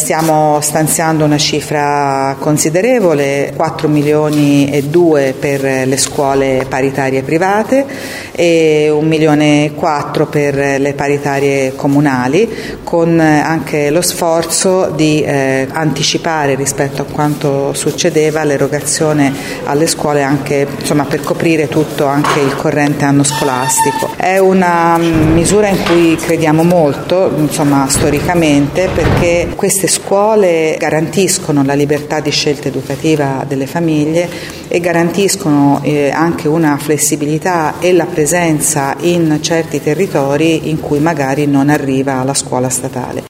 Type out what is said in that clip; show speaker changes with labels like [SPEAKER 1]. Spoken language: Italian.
[SPEAKER 1] Stiamo stanziando una cifra considerevole, 4 milioni e 2 per le scuole paritarie private e 1 milione e 4 per le paritarie comunali, con anche lo sforzo di anticipare rispetto a quanto succedeva l'erogazione alle scuole anche per coprire tutto anche il corrente anno scolastico. È una misura in cui crediamo molto, storicamente, perché queste scuole garantiscono la libertà di scelta educativa delle famiglie e garantiscono anche una flessibilità e la presenza in certi territori in cui magari non arriva la scuola statale.